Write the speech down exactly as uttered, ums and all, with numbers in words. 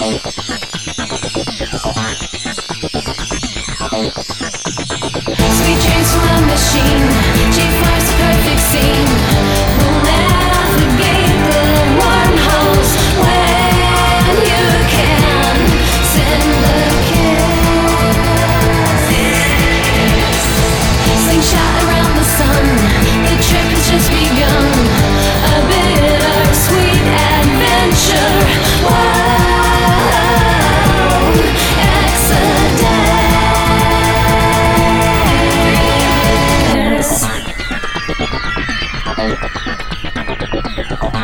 Sweet dreams from a machine, G five's a perfect scene. We'll navigate the wormholes when you can send a kiss. Slingshot around the sun, the trip has just begun. A bittersweet adventure. Whoa, Exodus.